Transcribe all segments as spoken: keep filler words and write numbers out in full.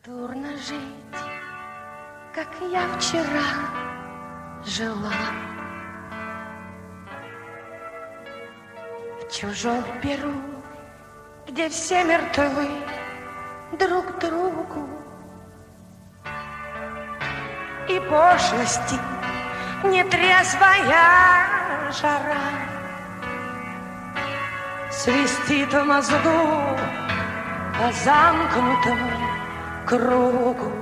Дурно жить, как я вчера жила. В чужом Перу, где все мертвы друг другу. И пошлости нетрезвая жара свистит в мозгу по замкнутому кругу.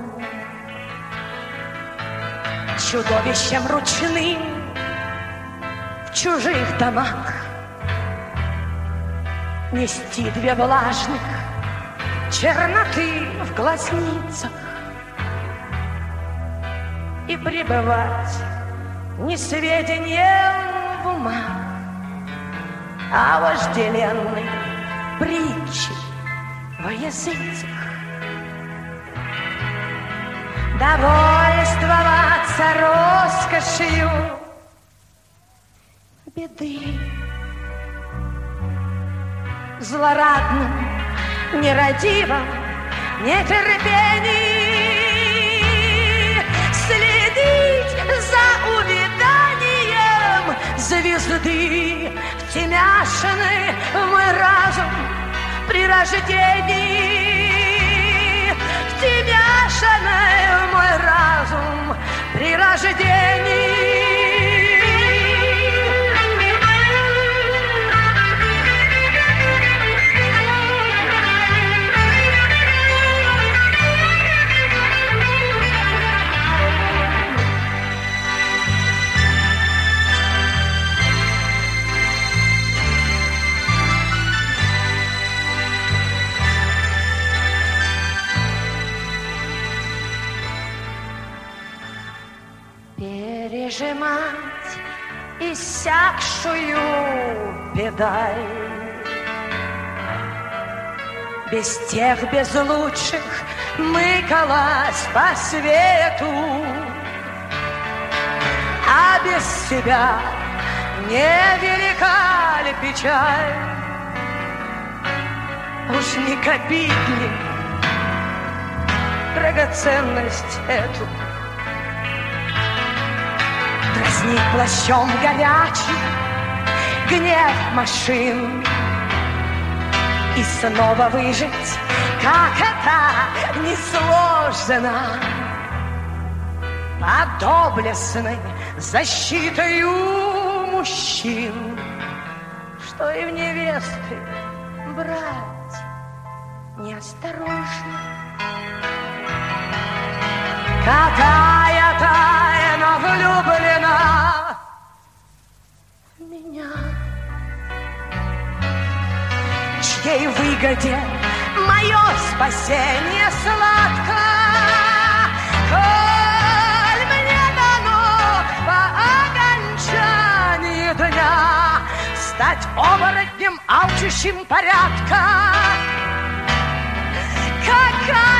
Чудовищем ручным в чужих домах нести две влажных черноты в глазницах и пребывать несведением в умах, а вожделенной притчи во языцах. Довольствоваться роскошью беды, злорадным, нерадивым нетерпением, следить за увяданием звезды, втемяшенный в мой разум при рождении, втемяшенный в мой разум при рождении. Пережимать иссякшую педаль без тех, без лучших мыкалась по свету, а без себя невелика ли печаль? Уж не копить ли драгоценность эту? Дразнить плащом горячим гнев машин и снова выжить, как это несложно, под доблестной защитою мужчин, что и в невесты брать неосторожно. Какая тайна влюблена в меня, чьей выгоде мое спасение сладко, коль мне дано по окончании дня стать оборотнем, алчущим порядка. Какая